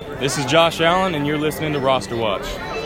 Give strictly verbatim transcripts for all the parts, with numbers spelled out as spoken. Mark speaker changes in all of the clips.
Speaker 1: This is Josh Allen, and you're listening to Roster Watch.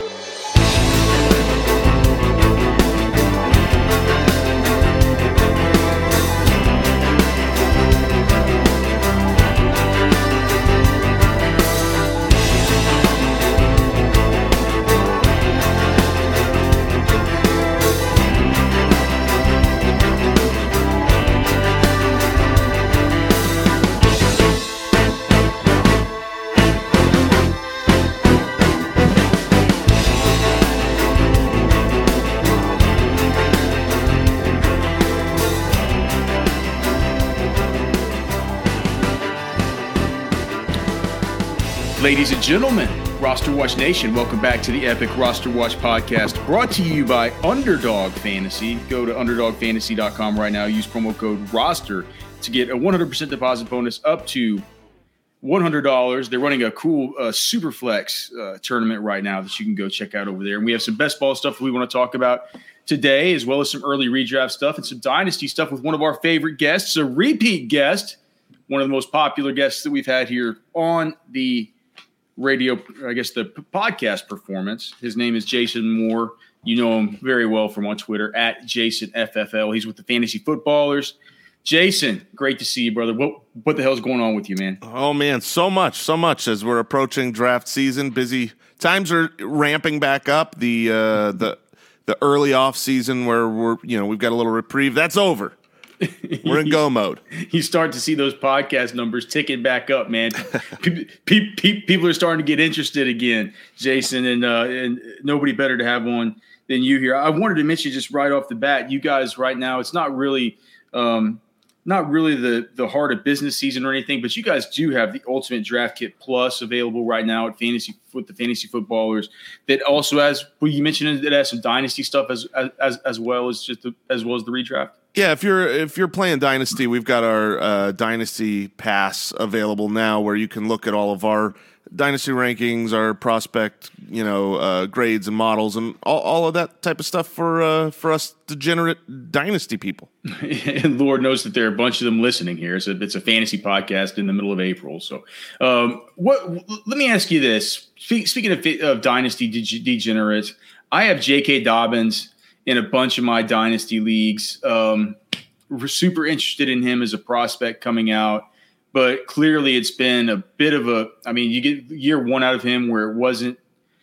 Speaker 2: Ladies and gentlemen, Roster Watch Nation, welcome back to the Epic Roster Watch podcast, brought to you by Underdog Fantasy. Go to underdog fantasy dot com right now. Use promo code ROSTER to get a one hundred percent deposit bonus up to one hundred dollars. They're running a cool uh, Superflex uh, tournament right now that you can go check out over there. And we have some best ball stuff that we want to talk about today, as well as some early redraft stuff and some dynasty stuff with one of our favorite guests, a repeat guest, one of the most popular guests that we've had here on the radio, I guess the podcast performance. His name is Jason Moore. You know him very well from on Twitter at Jason F F L. He's with the Fantasy Footballers. Jason, great to see you, brother. What what the hell is going on with you, man?
Speaker 3: Oh man, so much, so much as we're approaching draft season. Busy times are ramping back up. The uh, the the early off season where we're you know we've got a little reprieve. That's over. We're in go mode.
Speaker 2: You start to see those podcast numbers ticking back up, man. pe- pe- pe- people are starting to get interested again, Jason, and uh, and nobody better to have on than you here. I wanted to mention just right off the bat, you guys right now, it's not really um, not really the the heart of business season or anything, but you guys do have the Ultimate Draft Kit Plus available right now at Fantasy with the Fantasy Footballers. That also has, well, you mentioned it has some dynasty stuff as as as well as just the, as well as the redraft.
Speaker 3: Yeah, if you're if you're playing Dynasty, we've got our uh, Dynasty Pass available now, where you can look at all of our Dynasty rankings, our prospect, you know, uh, grades and models, and all, all of that type of stuff for uh, for us degenerate Dynasty people.
Speaker 2: And Lord knows that there are a bunch of them listening here. So it's a fantasy podcast in the middle of April. So, um, what? Let me ask you this: speaking of, of Dynasty degenerates, I have J K. Dobbins in a bunch of my dynasty leagues. Um, we're super interested in him as a prospect coming out, but clearly it's been a bit of a, I mean, you get year one out of him where it wasn't,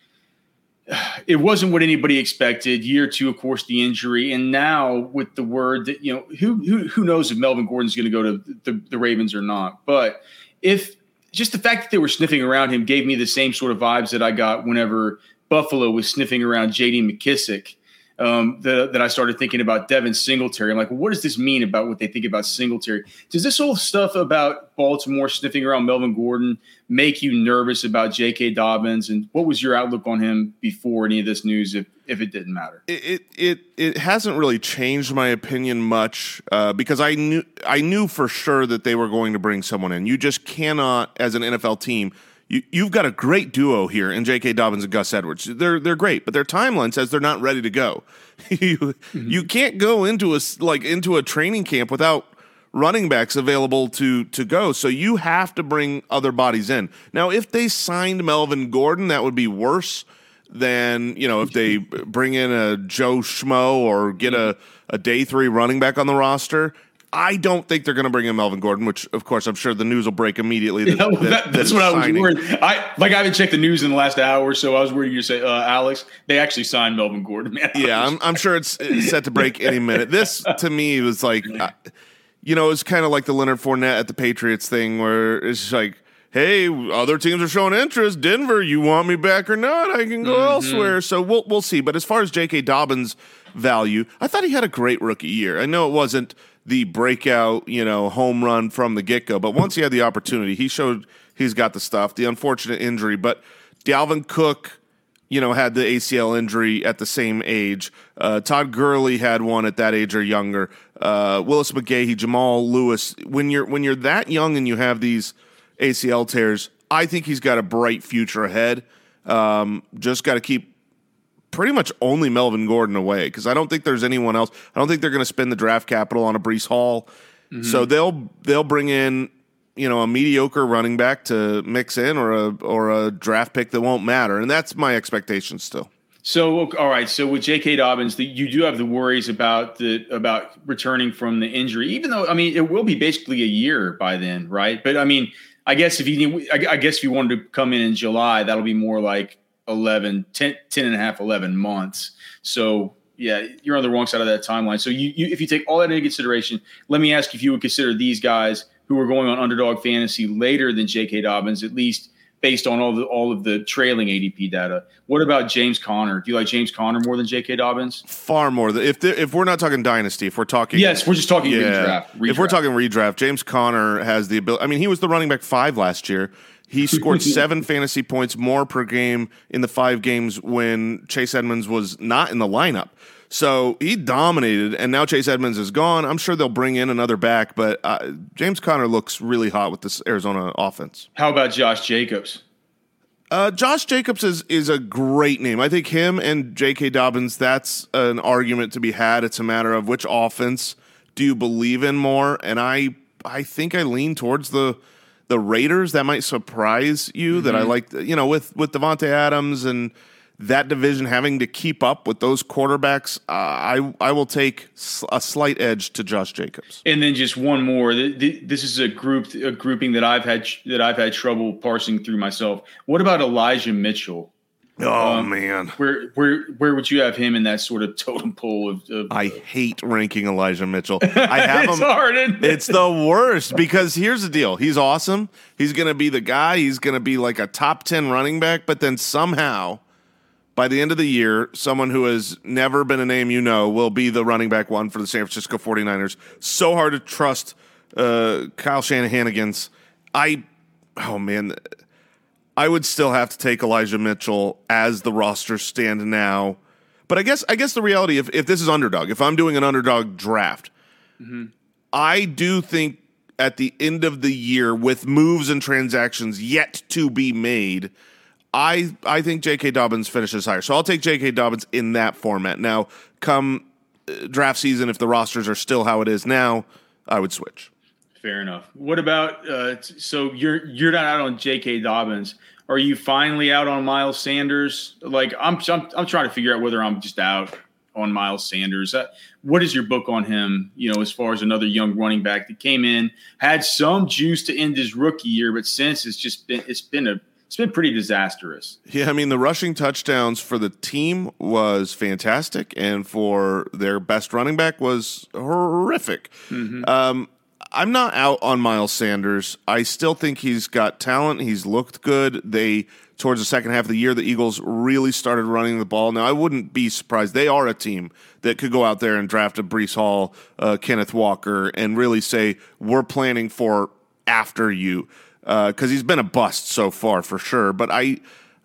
Speaker 2: it wasn't what anybody expected. Year two, of course, the injury. And now with the word that, you know, who, who, who knows if Melvin Gordon's going to go to the, the Ravens or not. But if just the fact that they were sniffing around him gave me the same sort of vibes that I got whenever Buffalo was sniffing around J D McKissick. Um, the, that I started thinking about Devin Singletary. I'm like, well, what does this mean about what they think about Singletary? Does this whole stuff about Baltimore sniffing around Melvin Gordon make you nervous about J K. Dobbins? And what was your outlook on him before any of this news, if, if it didn't matter?
Speaker 3: It it it, it hasn't really changed my opinion much uh, because I knew I knew for sure that they were going to bring someone in. You just cannot, as an N F L team, You, you've got a great duo here in J K. Dobbins and Gus Edwards. They're they're great, but their timeline says they're not ready to go. you mm-hmm. you can't go into a like into a training camp without running backs available to to go. So you have to bring other bodies in. Now, if they signed Melvin Gordon, that would be worse than, you know, if they bring in a Joe Schmo or get a, a day three running back on the roster. I don't think they're going to bring in Melvin Gordon, which, of course, I'm sure the news will break immediately. That,
Speaker 2: yeah, well, that,
Speaker 3: that,
Speaker 2: that's what I was worried. I like I haven't checked the news in the last hour or so. I was worried you say, uh, Alex, they actually signed Melvin Gordon. Man,
Speaker 3: yeah, I'm, I'm sure it's, it's set to break any minute. This, to me, was like, uh, you know, it's kind of like the Leonard Fournette at the Patriots thing, where it's like, hey, other teams are showing interest. Denver, you want me back or not? I can go mm-hmm. elsewhere. So we'll we'll see. But as far as J K. Dobbins' value, I thought he had a great rookie year. I know it wasn't the breakout, you know, home run from the get-go, but once he had the opportunity, he showed he's got the stuff. The unfortunate injury, but Dalvin Cook, you know, had the A C L injury at the same age. Uh, Todd Gurley had one at that age or younger. Uh, Willis McGahee, Jamal Lewis. When you're when you're that young and you have these A C L tears, I think he's got a bright future ahead. Um, just got to keep pretty much only Melvin Gordon away, because I don't think there's anyone else. I don't think they're going to spend the draft capital on a Breece Hall. Mm-hmm. So they'll they'll bring in you know, a mediocre running back to mix in, or a or a draft pick that won't matter, and that's my expectation still.
Speaker 2: So, all right. So with J K. Dobbins, the, you do have the worries about the about returning from the injury, even though, I mean, it will be basically a year by then, right? But I mean, I guess if you, I guess if you wanted to come in in July, that'll be more like eleven, ten, ten and a half, eleven months. So yeah, you're on the wrong side of that timeline. So you, you if you take all that into consideration, let me ask if you would consider these guys who are going on Underdog Fantasy later than J K. Dobbins, at least based on all the all of the trailing A D P data. What about James Conner? Do you like James Conner more than J K. Dobbins?
Speaker 3: Far more. If the, if we're not talking dynasty, if we're talking
Speaker 2: yes, we're just talking
Speaker 3: yeah,
Speaker 2: redraft, redraft.
Speaker 3: If we're talking redraft, James Conner has the ability. I mean, he was the running back five last year. He scored seven fantasy points more per game in the five games when Chase Edmonds was not in the lineup. So he dominated, and now Chase Edmonds is gone. I'm sure they'll bring in another back, but uh, James Conner looks really hot with this Arizona offense.
Speaker 2: How about Josh Jacobs?
Speaker 3: Uh, Josh Jacobs is is a great name. I think him and J K. Dobbins, that's an argument to be had. It's a matter of which offense do you believe in more, and I I think I lean towards the the Raiders. That might surprise you mm-hmm. that I like, you know, with, with Devontae Adams and that division having to keep up with those quarterbacks, uh, I I will take a slight edge to Josh Jacobs.
Speaker 2: And then just one more. This is a group a grouping that I've had that I've had trouble parsing through myself. What about Elijah Mitchell?
Speaker 3: Oh
Speaker 2: um,
Speaker 3: man,
Speaker 2: where where where would you have him in that sort of totem pole of? of
Speaker 3: I hate ranking Elijah Mitchell. I have
Speaker 2: it's
Speaker 3: him.
Speaker 2: hard, isn't it?
Speaker 3: It's the worst because here's the deal: he's awesome. He's going to be the guy. He's going to be like a top ten running back, but then somehow, by the end of the year, someone who has never been a name you know will be the running back one for the San Francisco forty-niners. So hard to trust uh, Kyle Shanahan's. I, oh man, I would still have to take Elijah Mitchell as the roster stand now. But I guess I guess the reality, if, if this is underdog, if I'm doing an underdog draft, mm-hmm. I do think at the end of the year, with moves and transactions yet to be made, I I think J K. Dobbins finishes higher. So I'll take J K. Dobbins in that format. Now, come uh, draft season, if the rosters are still how it is now, I would switch.
Speaker 2: Fair enough. What about uh, so you're you're not out on J K. Dobbins. Are you finally out on Miles Sanders? Like I'm I'm, I'm trying to figure out whether I'm just out on Miles Sanders. Uh, what is your book on him, you know, as far as another young running back that came in, had some juice to end his rookie year, but since it's just been it's been a It's been pretty disastrous.
Speaker 3: Yeah, I mean, the rushing touchdowns for the team was fantastic, and for their best running back was horrific. Mm-hmm. Um, I'm not out on Miles Sanders. I still think he's got talent. He's looked good. They, towards the second half of the year, the Eagles really started running the ball. Now, I wouldn't be surprised. They are a team that could go out there and draft a Breece Hall, uh, Kenneth Walker, and really say, we're planning for after you. Because uh, he's been a bust so far for sure, but I,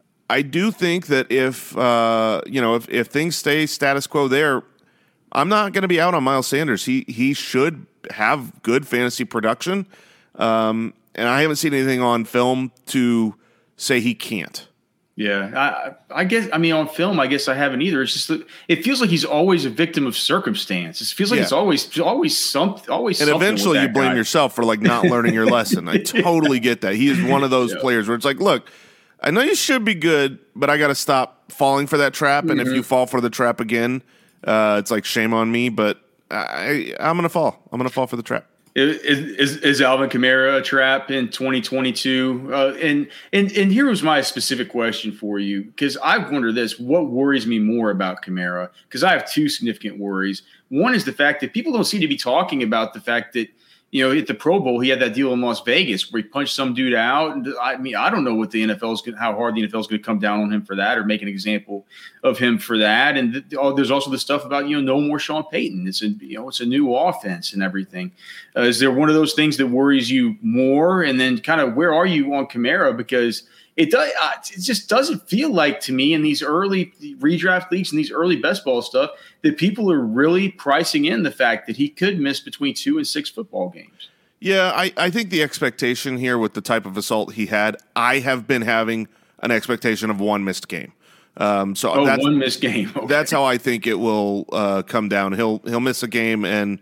Speaker 3: I do think that if uh, you know if, if things stay status quo there, I'm not going to be out on Miles Sanders. He he should have good fantasy production, um, and I haven't seen anything on film to say he can't.
Speaker 2: Yeah, I, I guess. I mean, on film, I guess I haven't either. It's just that it feels like he's always a victim of circumstance. It feels like
Speaker 3: yeah.
Speaker 2: it's always, always something, always.
Speaker 3: And
Speaker 2: something
Speaker 3: eventually, you blame
Speaker 2: guy.
Speaker 3: yourself for like not learning your lesson. I totally get that. He is one of those yeah. players where it's like, look, I know you should be good, but I got to stop falling for that trap. And mm-hmm. if you fall for the trap again, uh, it's like shame on me. But I, I'm gonna fall. I'm gonna fall for the trap.
Speaker 2: Is, is, is Alvin Kamara a trap in twenty twenty-two? Uh, and, and and here was my specific question for you, because I wonder this: what worries me more about Kamara? Because I have two significant worries. One is the fact that people don't seem to be talking about the fact that, you know, at the Pro Bowl, he had that deal in Las Vegas where he punched some dude out. And I mean, I don't know what the N F L is going, how hard the N F L is going to come down on him for that, or make an example of him for that. And th- oh, there's also the stuff about, you know, no more Sean Payton. It's a, you know, it's a new offense and everything. Uh, is there one of those things that worries you more? And then kind of where are you on Kamara? Because it does, uh, it just doesn't feel like to me in these early redraft leagues and these early best ball stuff that people are really pricing in the fact that he could miss between two and six football games.
Speaker 3: Yeah, I, I think the expectation here with the type of assault he had, I have been having an expectation of one missed game. Um, so
Speaker 2: oh, that's, one missed game. Okay.
Speaker 3: That's how I think it will uh, come down. He'll he'll miss a game, and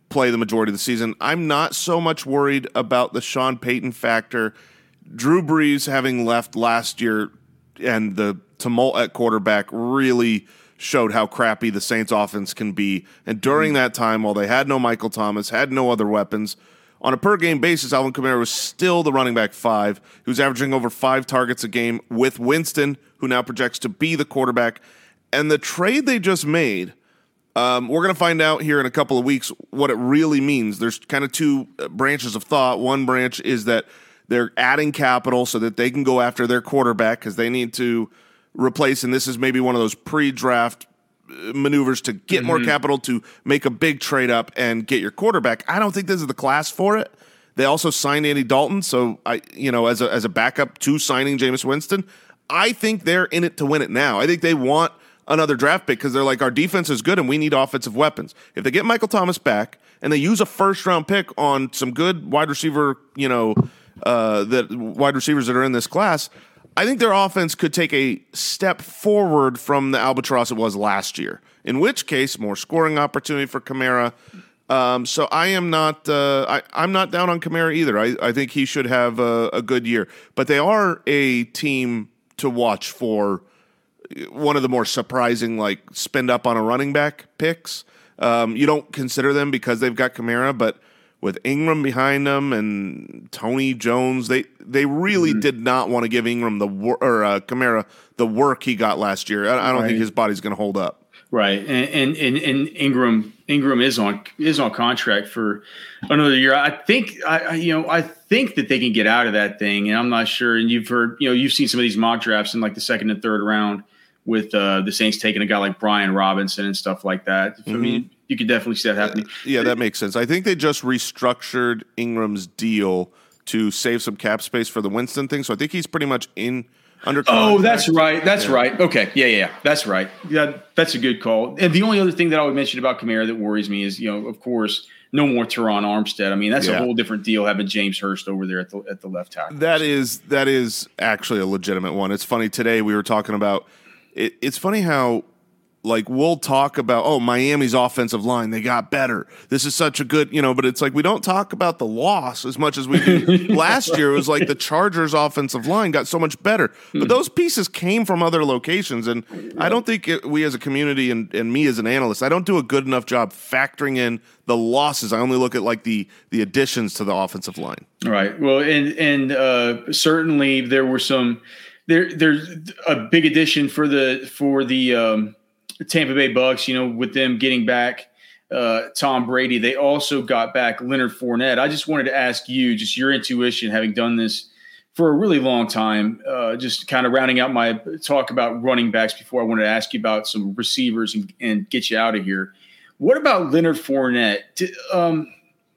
Speaker 3: play the majority of the season. I'm not so much worried about the Sean Payton factor. Drew Brees having left last year and the tumult at quarterback really showed how crappy the Saints offense can be. And during that time, while they had no Michael Thomas, had no other weapons, on a per-game basis, Alvin Kamara was still the running back five. He was averaging over five targets a game with Winston, who now projects to be the quarterback. And the trade they just made, um, we're going to find out here in a couple of weeks what it really means. There's kind of two branches of thought. One branch is that they're adding capital so that they can go after their quarterback because they need to replace, and this is maybe one of those pre-draft maneuvers to get mm-hmm. more capital to make a big trade up and get your quarterback. I don't think this is the class for it. They also signed Andy Dalton, so I, you know, as a as a backup to signing Jameis Winston, I think they're in it to win it now. I think they want another draft pick because they're like, our defense is good and we need offensive weapons. If they get Michael Thomas back and they use a first round pick on some good wide receiver, you know, uh, that wide receivers that are in this class, I think their offense could take a step forward from the albatross it was last year, in which case more scoring opportunity for Kamara. Um, so I am not uh, I, I'm not down on Kamara either. I, I think he should have a, a good year. But they are a team to watch for one of the more surprising, like, spend up on a running back picks. Um, you don't consider them because they've got Kamara, but with Ingram behind them and Tony Jones, they they really mm-hmm. did not want to give Ingram the wor- or uh, Kamara the work he got last year. I, I don't right. think his body's going to hold up.
Speaker 2: Right, and, and and and Ingram Ingram is on is on contract for another year. I think I you know I think that they can get out of that thing, and I'm not sure. And you've heard you know you've seen some of these mock drafts in like the second and third round with uh, the Saints taking a guy like Brian Robinson and stuff like that. Mm-hmm. I mean, you could definitely see that happening.
Speaker 3: Yeah, that makes sense. I think they just restructured Ingram's deal to save some cap space for the Winston thing. So I think he's pretty much in under contract.
Speaker 2: Oh, that's right. That's yeah. right. Okay. Yeah, yeah, yeah. That's right. Yeah, that's a good call. And the only other thing that I would mention about Kamara that worries me is, you know, of course, no more Teron Armstead. I mean, that's yeah. a whole different deal having James Hurst over there at the at the left tackle.
Speaker 3: That is that is actually a legitimate one. It's funny, today we were talking about it, it's funny how, like, we'll talk about, oh, Miami's offensive line, they got better. This is such a good, you know, but it's like we don't talk about the loss as much as we do. Last year, it was like the Chargers' offensive line got so much better. But those pieces came from other locations, and I don't think it, we as a community and, and me as an analyst, I don't do a good enough job factoring in the losses. I only look at, like, the the additions to the offensive line.
Speaker 2: Right. Well, and, and uh, certainly there were some there, – there's a big addition for the for the um, – Tampa Bay Bucks, you know, with them getting back uh, Tom Brady, they also got back Leonard Fournette. I just wanted to ask you, just your intuition, having done this for a really long time, uh, just kind of rounding out my talk about running backs before I wanted to ask you about some receivers and, and get you out of here. What about Leonard Fournette? Um,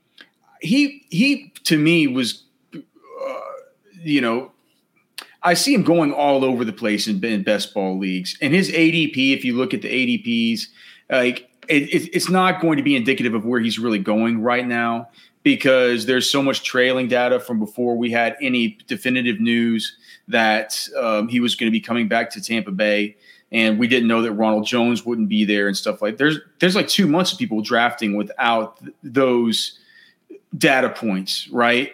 Speaker 2: he, he to me was, uh, you know, I see him going all over the place in, in best ball leagues, and his A D P. If you look at the A D Ps, like it, it, it's not going to be indicative of where he's really going right now because there's so much trailing data from before we had any definitive news that um, he was going to be coming back to Tampa Bay, and we didn't know that Ronald Jones wouldn't be there and stuff like. There's there's like two months of people drafting without th- those data points, right?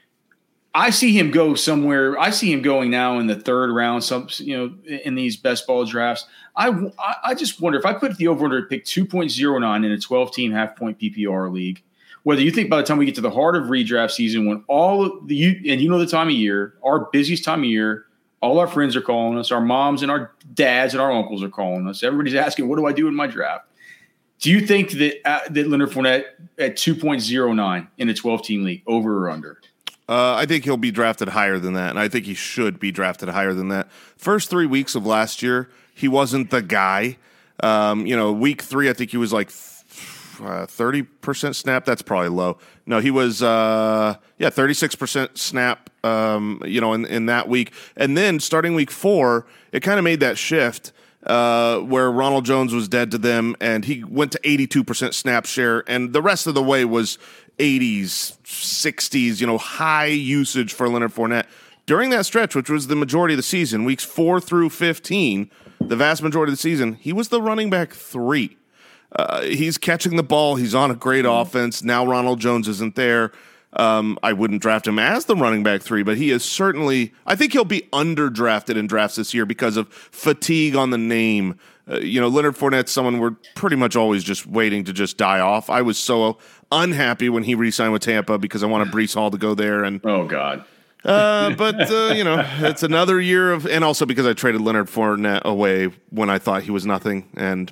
Speaker 2: I see him go somewhere. I see him going now in the third round, some, you know, in these best ball drafts. I, I just wonder if I put the over-under at pick two point oh nine in a twelve-team half-point P P R league, whether you think by the time we get to the heart of redraft season when all of the – and you know the time of year, our busiest time of year, all our friends are calling us, our moms and our dads and our uncles are calling us. Everybody's asking, what do I do in my draft? Do you think that, uh, that Leonard Fournette at two point oh nine in a twelve-team league, over or under?
Speaker 3: Uh, I think he'll be drafted higher than that, and I think he should be drafted higher than that. First three weeks of last year, he wasn't the guy. Um, you know, week three, I think he was like uh, thirty percent snap. That's probably low. No, he was, uh, yeah, thirty-six percent snap, um, you know, in, in that week. And then starting week four, it kind of made that shift uh, where Ronald Jones was dead to them, and he went to eighty-two percent snap share, and the rest of the way was eighties, sixties, you know, high usage for Leonard Fournette. During that stretch, which was the majority of the season, weeks four through fifteen, the vast majority of the season, he was the running back three. uh, he's catching the ball. He's on a great mm-hmm. offense. Now Ronald Jones isn't there. Um, I wouldn't draft him as the running back three, but he is certainly, I think he'll be underdrafted in drafts this year because of fatigue on the name. Uh, you know, Leonard Fournette's someone we're pretty much always just waiting to just die off. I was so unhappy when he re-signed with Tampa because I wanted Breece Hall to go there. And
Speaker 2: oh, God.
Speaker 3: uh, but, uh, you know, it's another year of, and also because I traded Leonard Fournette away when I thought he was nothing. And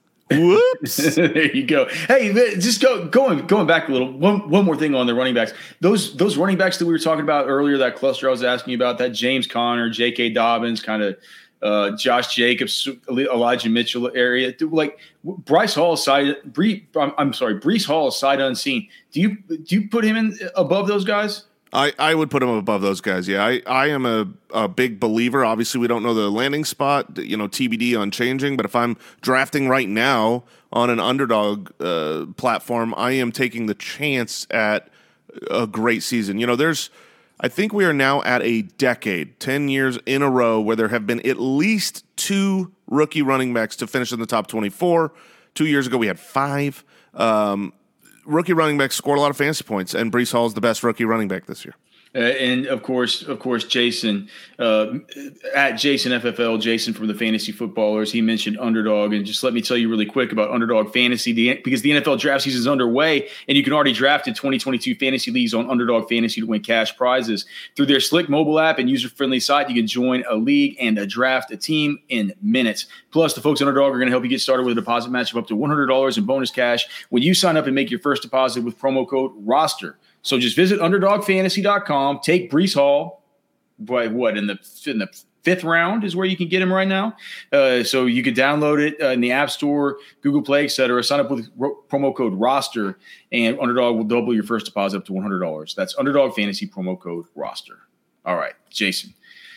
Speaker 3: whoops.
Speaker 2: There you go. Hey, just go going going back a little. One one more thing on the running backs. Those those running backs that we were talking about earlier, that cluster I was asking you about, that James Conner, J K. Dobbins, kind of uh, Josh Jacobs, Elijah Mitchell area. Like Bryce Hall aside, Bree, I'm, I'm sorry, Breece Hall aside unseen. Do you do you put him in above those guys?
Speaker 3: I, I would put him above those guys. Yeah, I, I am a, a big believer. Obviously, we don't know the landing spot, you know, T B D on changing. But if I'm drafting right now on an underdog uh, platform, I am taking the chance at a great season. You know, there's, I think we are now at a decade, ten years in a row where there have been at least two rookie running backs to finish in the top twenty-four. Two years ago, we had five. Um, Rookie running backs scored a lot of fantasy points, and Breece Hall is the best rookie running back this year.
Speaker 2: Uh, and of course, of course, Jason uh, at Jason F F L, Jason from the Fantasy Footballers, he mentioned Underdog, and just let me tell you really quick about Underdog Fantasy, the, because the N F L draft season is underway, and you can already draft in twenty twenty-two fantasy leagues on Underdog Fantasy to win cash prizes through their slick mobile app and user-friendly site. You can join a league and a draft a team in minutes. Plus, the folks at Underdog are going to help you get started with a deposit match of up to one hundred dollars in bonus cash when you sign up and make your first deposit with promo code ROSTER. So just visit underdog fantasy dot com. Take Breece Hall, by what in the in the fifth round is where you can get him right now. Uh, so you can download it uh, in the App Store, Google Play, et cetera. Sign up with ro- promo code ROSTER, and Underdog will double your first deposit up to one hundred dollars. That's Underdog Fantasy promo code ROSTER. All right, Jason,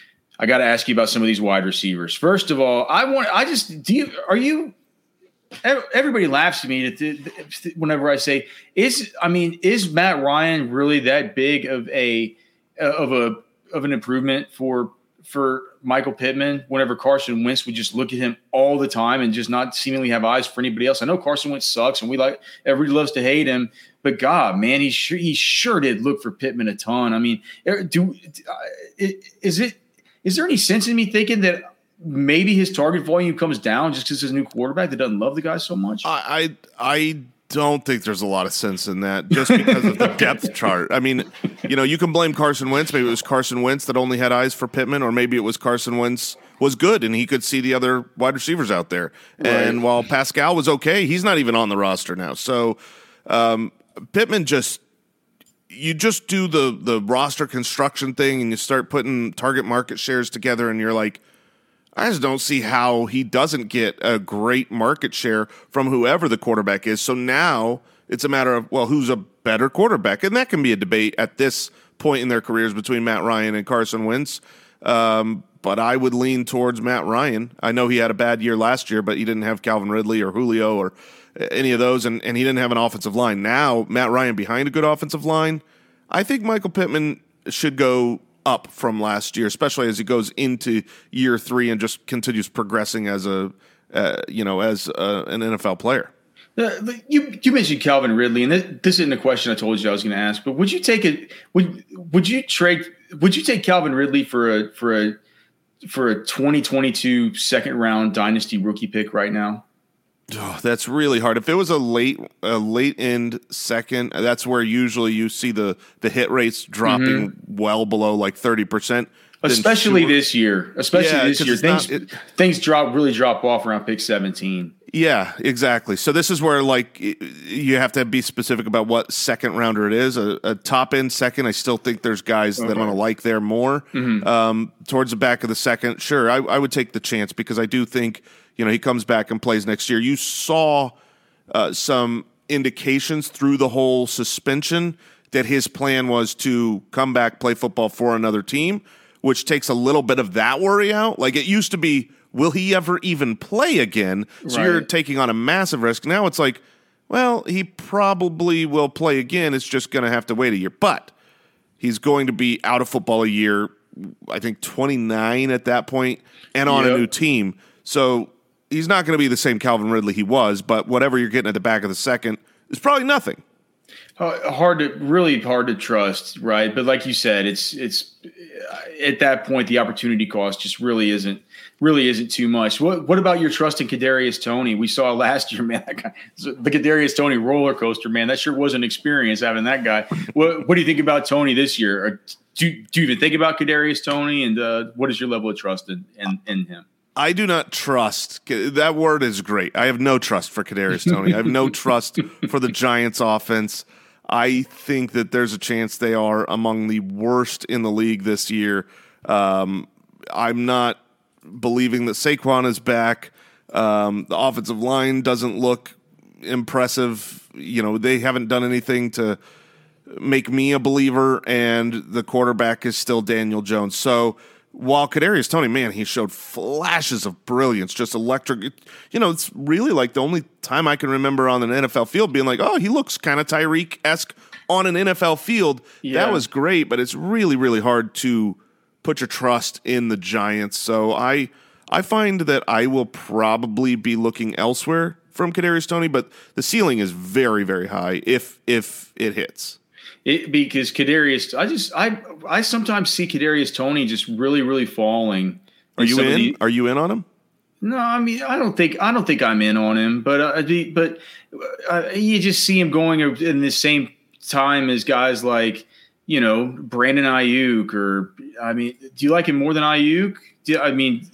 Speaker 2: I got to ask you about some of these wide receivers. First of all, I want I just do you are you. Everybody laughs at me whenever I say, "Is I mean, is Matt Ryan really that big of a of a of an improvement for for Michael Pittman?" Whenever Carson Wentz would just look at him all the time and just not seemingly have eyes for anybody else. I know Carson Wentz sucks, and we like everybody loves to hate him, but God, man, he sure he sure did look for Pittman a ton. I mean, do is it is there any sense in me thinking that maybe his target volume comes down just because he's a new quarterback that doesn't love the guy so much?
Speaker 3: I, I I don't think there's a lot of sense in that just because of the depth chart. I mean, you know, you can blame Carson Wentz. Maybe it was Carson Wentz that only had eyes for Pittman, or maybe it was Carson Wentz was good and he could see the other wide receivers out there. Right. And while Pascal was okay, he's not even on the roster now. So um, Pittman just you just do the the roster construction thing and you start putting target market shares together and you're like, I just don't see how he doesn't get a great market share from whoever the quarterback is. So now it's a matter of, well, who's a better quarterback? And that can be a debate at this point in their careers between Matt Ryan and Carson Wentz. Um, but I would lean towards Matt Ryan. I know he had a bad year last year, but he didn't have Calvin Ridley or Julio or any of those, and, and he didn't have an offensive line. Now, Matt Ryan behind a good offensive line, I think Michael Pittman should go up from last year, especially as he goes into year three and just continues progressing as a, uh, you know, as a, an N F L player.
Speaker 2: Uh, you you mentioned Calvin Ridley, and this, this isn't a question I told you I was going to ask, but would you take it? Would would you trade? Would you take Calvin Ridley for a for a for a twenty twenty-two second round dynasty rookie pick right now?
Speaker 3: Oh, that's really hard. If it was a late, a late end second, that's where usually you see the, the hit rates dropping mm-hmm. well below like thirty percent.
Speaker 2: Especially sure. this year. Especially yeah, this year. Things,
Speaker 3: not, it,
Speaker 2: things drop really drop off around pick seventeen.
Speaker 3: Yeah, exactly. So this is where like you have to be specific about what second rounder it is. A, a top end second, I still think there's guys okay. that I'm going to like there more. Mm-hmm. Um, towards the back of the second, sure, I, I would take the chance because I do think – you know, he comes back and plays next year. You saw uh, some indications through the whole suspension that his plan was to come back, play football for another team, which takes a little bit of that worry out. Like it used to be, will he ever even play again? So right. you're taking on a massive risk. Now it's like, well, he probably will play again. It's just going to have to wait a year. But he's going to be out of football a year, I think twenty-nine at that point, and on yep. a new team. So he's not going to be the same Calvin Ridley he was, but whatever you're getting at the back of the second is probably nothing.
Speaker 2: Uh, hard to really hard to trust, right? But like you said, it's it's at that point the opportunity cost just really isn't really isn't too much. What what about your trust in Kadarius Toney? We saw last year, man. That guy, the Kadarius Toney roller coaster, man. That sure was an experience having that guy. What what do you think about Toney this year? Or do do you even think about Kadarius Toney? And uh, what is your level of trust in in, in him?
Speaker 3: I do not trust. That word is great. I have no trust for Kadarius Toney. I have no trust for the Giants offense. I think that there's a chance they are among the worst in the league this year. Um, I'm not believing that Saquon is back. Um, the offensive line doesn't look impressive. You know, they haven't done anything to make me a believer, and the quarterback is still Daniel Jones. So while Kadarius Toney, man, he showed flashes of brilliance, just electric. You know, it's really like the only time I can remember on an N F L field being like, oh, he looks kind of Tyreek-esque on an N F L field. Yeah. That was great, but it's really, really hard to put your trust in the Giants. So I I find that I will probably be looking elsewhere from Kadarius Toney, but the ceiling is very, very high if if it hits.
Speaker 2: It, because Kadarius, I just I I sometimes see Kadarius Toney just really really falling.
Speaker 3: Are you in? The, Are you in on him?
Speaker 2: No, I mean I don't think I don't think I'm in on him, but uh, but uh, you just see him going in the same time as guys like you know Brandon Ayuk, or I mean, do you like him more than Ayuk? Do, I mean,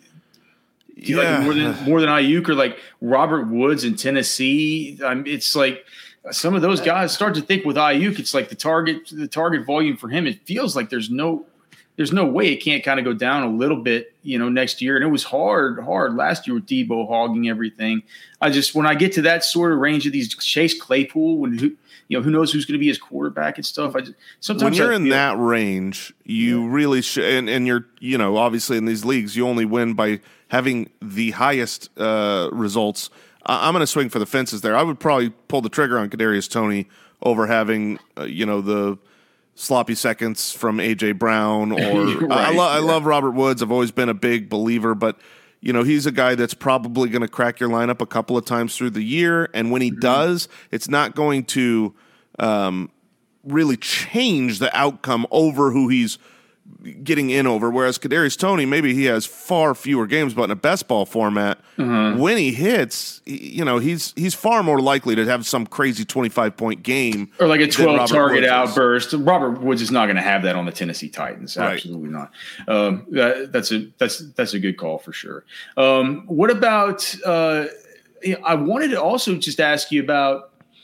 Speaker 2: do you yeah. like him more than more than Ayuk, or like Robert Woods in Tennessee? I mean, it's like. Some of those guys start to think with Ayuk, it's like the target, the target volume for him. It feels like there's no, there's no way it can't kind of go down a little bit, you know, next year. And it was hard, hard last year with Debo hogging everything. I just, when I get to that sort of range of these Chase Claypool, when who, you know, who knows who's going to be his quarterback and stuff. I just, sometimes
Speaker 3: when you're
Speaker 2: I
Speaker 3: in
Speaker 2: feel,
Speaker 3: that range, you yeah. really should, and, and you're, you know, obviously in these leagues, you only win by having the highest uh, results. I'm going to swing for the fences there. I would probably pull the trigger on Kadarius Toney over having, uh, you know, the sloppy seconds from A J Brown. Or right. I, lo- I love Robert Woods. I've always been a big believer, but you know, he's a guy that's probably going to crack your lineup a couple of times through the year, and when he mm-hmm. does, it's not going to um, really change the outcome over who he's getting in over, whereas Kadarius Toney, maybe he has far fewer games, but in a best ball format, uh-huh. when he hits, you know, he's he's far more likely to have some crazy twenty-five point game.
Speaker 2: Or like a twelve target outburst. Robert Woods is not going to have that on the Tennessee Titans. Absolutely right. not. Um, that, that's a that's that's a good call for sure. Um, what about uh, I wanted to also just ask you about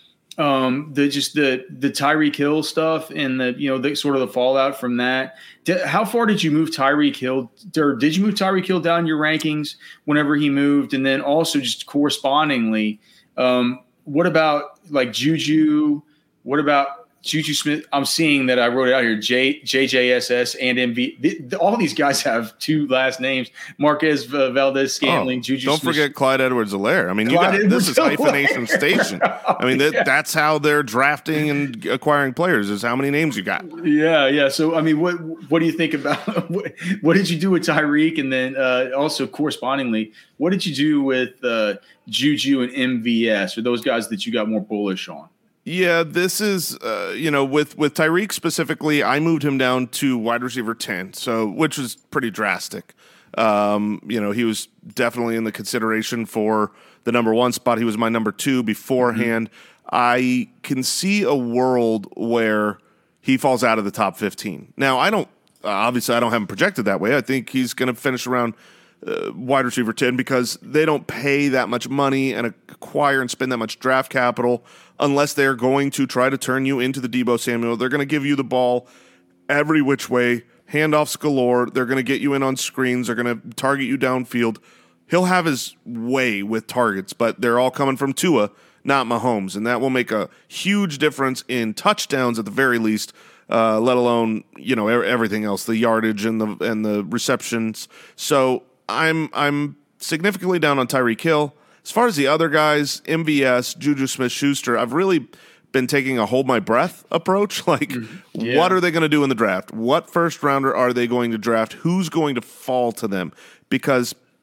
Speaker 2: Um, the just the the Tyreek Hill stuff and the you know the sort of the fallout from that. Did, how far did you move Tyreek Hill? Or did you move Tyreek Hill down your rankings whenever he moved? And then also just correspondingly, um, what about like Juju? What about Juju Smith? I'm seeing that I wrote it out here. J J J S S and M V. The, the, all these guys have two last names: Marquez uh, Valdez Scantling. Oh, Juju.
Speaker 3: Don't
Speaker 2: Smith.
Speaker 3: forget Clyde Edwards-Helaire. I mean, you got, this is hyphenation station. I mean, that, yeah. that's how they're drafting and acquiring players. Is how many names you got.
Speaker 2: Yeah, yeah. So, I mean, what what do you think about what, what did you do with Tyreek, and then uh, also correspondingly, what did you do with uh, Juju and M V S? Or those guys that you got more bullish on?
Speaker 3: Yeah, this is, uh, you know, with, with Tyreek specifically, I moved him down to wide receiver ten, so which was pretty drastic. Um, you know, he was definitely in the consideration for the number one spot. He was my number two beforehand. Mm-hmm. I can see a world where he falls out of the top fifteen. Now, I don't, uh, obviously, I don't have him projected that way. I think he's going to finish around uh, wide receiver ten because they don't pay that much money and acquire and spend that much draft capital unless they're going to try to turn you into the Deebo Samuel. They're going to give you the ball every which way, handoffs galore. They're going to get you in on screens. They're going to target you downfield. He'll have his way with targets, but they're all coming from Tua, not Mahomes, and that will make a huge difference in touchdowns at the very least, uh, let alone, you know, everything else, the yardage and the and the receptions. So I'm I'm significantly down on Tyreek Hill. As far as the other guys, M V S, Juju Smith-Schuster, I've really been taking a hold my breath approach. Like, yeah. What are they going to do in the draft? What first rounder are they going to draft? Who's going to fall to them? Because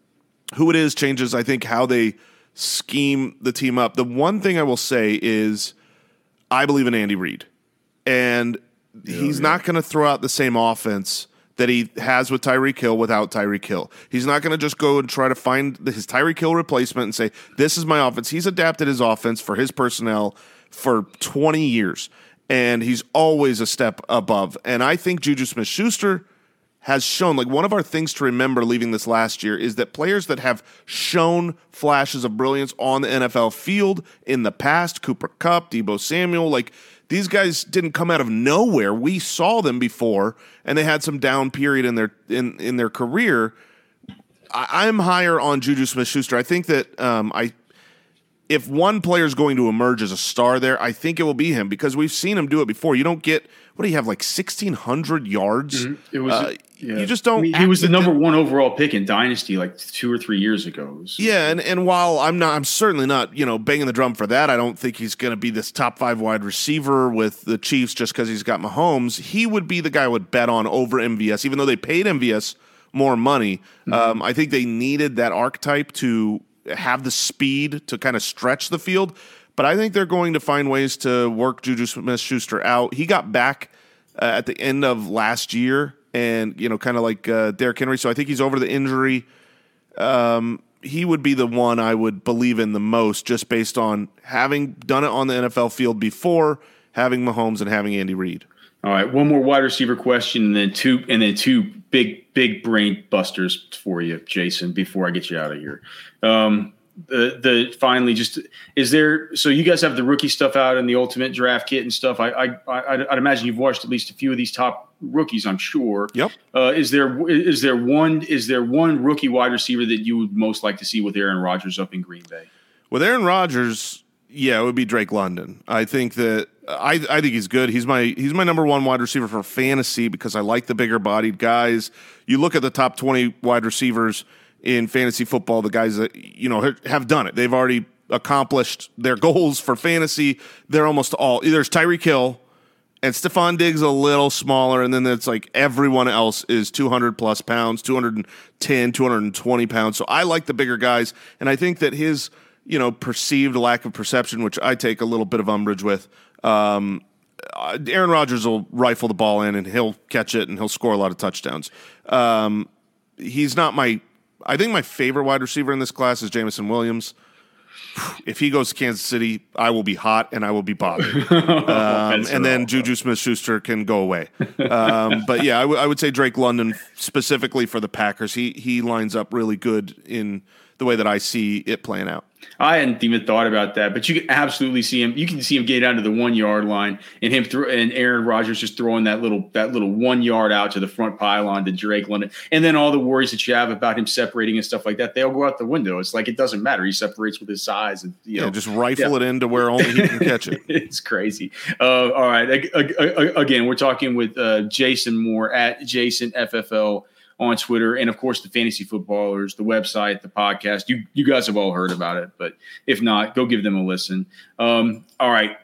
Speaker 3: who it is changes, I think, how they scheme the team up. The one thing I will say is I believe in Andy Reid, and yeah, he's yeah. not going to throw out the same offense that he has with Tyreek Hill without Tyreek Hill. He's not going to just go and try to find his Tyreek Hill replacement and say, this is my offense. He's adapted his offense for his personnel for twenty years, and he's always a step above. And I think Juju Smith-Schuster has shown, like, one of our things to remember leaving this last year is that players that have shown flashes of brilliance on the N F L field in the past, Cooper Kupp, Deebo Samuel, like, these guys didn't come out of nowhere. We saw them before, and they had some down period in their in, in their career. I, I'm higher on Juju Smith-Schuster. I think that um, I if one player is going to emerge as a star there, I think it will be him because we've seen him do it before. You don't get what do you have like sixteen hundred yards?
Speaker 2: Mm-hmm. It was
Speaker 3: uh,
Speaker 2: yeah.
Speaker 3: you just don't.
Speaker 2: I mean, he was the number one overall pick in Dynasty like two or three years ago. Was,
Speaker 3: yeah, and, and while I'm not, I'm certainly not, you know, banging the drum for that. I don't think he's going to be this top five wide receiver with the Chiefs just because he's got Mahomes. He would be the guy I would bet on over M V S, even though they paid M V S more money. Mm-hmm. Um, I think they needed that archetype to have the speed to kind of stretch the field. But I think they're going to find ways to work Juju Smith-Schuster out. He got back uh, at the end of last year and, you know, kind of like uh, Derrick Henry. So I think he's over the injury. Um, he would be the one I would believe in the most just based on having done it on the N F L field before, having Mahomes and having Andy Reid.
Speaker 2: All right, one more wide receiver question, and then two, and then two big, big brain busters for you, Jason. Before I get you out of here, um, the the finally, just is there? So you guys have the rookie stuff out and the ultimate draft kit and stuff. I, I, I I'd imagine you've watched at least a few of these top rookies. I'm sure.
Speaker 3: Yep.
Speaker 2: Uh, is there is there one is there one rookie wide receiver that you would most like to see with Aaron Rodgers up in Green Bay?
Speaker 3: With Aaron Rodgers, yeah, it would be Drake London. I think that. I, I think he's good. He's my he's my number one wide receiver for fantasy because I like the bigger bodied guys. You look at the top twenty wide receivers in fantasy football, the guys that you know have done it. They've already accomplished their goals for fantasy. They're almost all. There's Tyreek Hill and Stephon Diggs a little smaller, and then it's like everyone else is two hundred plus pounds, two hundred ten, two hundred twenty pounds. So I like the bigger guys, and I think that his you know perceived lack of perception, which I take a little bit of umbrage with. Um, Aaron Rodgers will rifle the ball in and he'll catch it and he'll score a lot of touchdowns. Um, he's not my, I think my favorite wide receiver in this class is Jameson Williams. If he goes to Kansas City, I will be hot and I will be bothered. Um, and then Juju Smith-Schuster can go away. Um, but yeah, I, w- I would say Drake London specifically for the Packers. He, he lines up really good in the way that I see it playing out.
Speaker 2: I hadn't even thought about that, but you can absolutely see him. You can see him get down to the one yard line, and him through, and Aaron Rodgers just throwing that little that little one yard out to the front pylon to Drake London, and then all the worries that you have about him separating and stuff like that, they'll go out the window. It's like it doesn't matter. He separates with his size, and you know,
Speaker 3: yeah, just rifle
Speaker 2: yeah.
Speaker 3: it into where only he can catch it.
Speaker 2: It's crazy. Uh, all right, again, we're talking with uh, Jason Moore at Jason F F L. On Twitter, and of course the Fantasy Footballers, the website, the podcast. You you guys have all heard about it, but if not, go give them a listen. Um, all right,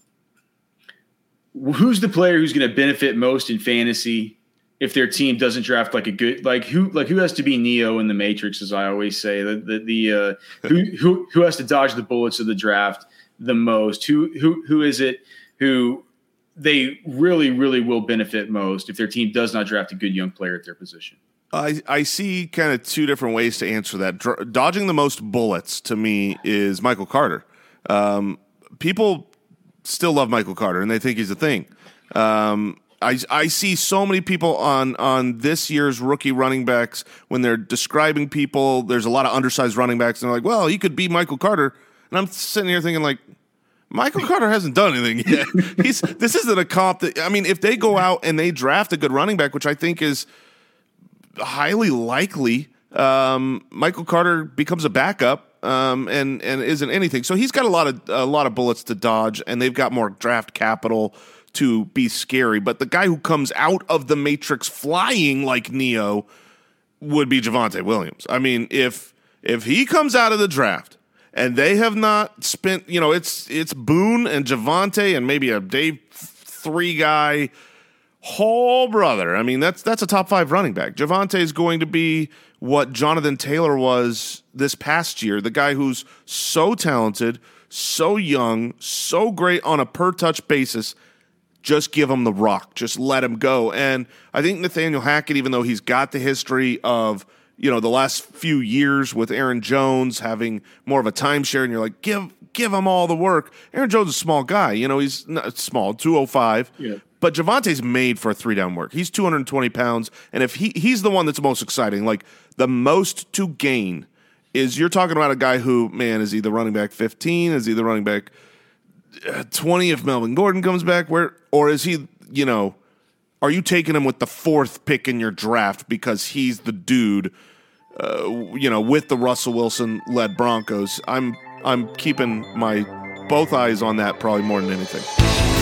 Speaker 2: who's the player who's going to benefit most in fantasy if their team doesn't draft like a good like who like who has to be Neo in the Matrix, as I always say, the the, the uh, who who who has to dodge the bullets of the draft the most? Who who who is it who they really, really will benefit most if their team does not draft a good young player at their position?
Speaker 3: I, I see kind of two different ways to answer that. Dr- dodging the most bullets to me is Michael Carter. Um, people still love Michael Carter, and they think he's a thing. Um, I, I see so many people on, on this year's rookie running backs when they're describing people. There's a lot of undersized running backs, and they're like, well, he could be Michael Carter. And I'm sitting here thinking, like, Michael Carter hasn't done anything yet. He's this isn't a comp that, I mean, if they go out and they draft a good running back, which I think is highly likely, um, Michael Carter becomes a backup um, and and isn't anything. So he's got a lot of a lot of bullets to dodge, and they've got more draft capital to be scary. But the guy who comes out of the Matrix flying like Neo would be Javonte Williams. I mean, if if he comes out of the draft and they have not spent, you know, it's it's Boone and Javonte and maybe a day three guy Oh, brother. I mean, that's that's a top five running back. Javonte is going to be what Jonathan Taylor was this past year, the guy who's so talented, so young, so great on a per-touch basis. Just give him the rock. Just let him go. And I think Nathaniel Hackett, even though he's got the history of, you know, the last few years with Aaron Jones having more of a timeshare, and you're like, give give him all the work. Aaron Jones is a small guy. You know, he's not small, two oh five. Yeah. But Javonte's made for a three-down work. He's two hundred twenty pounds, and if he he's the one that's most exciting. Like, the most to gain is you're talking about a guy who, man, is he the running back fifteen? Is he the running back twenty if Melvin Gordon comes back? Where, or is he, you know, are you taking him with the fourth pick in your draft because he's the dude, uh, you know, with the Russell Wilson-led Broncos? I'm I'm keeping my both eyes on that probably more than anything.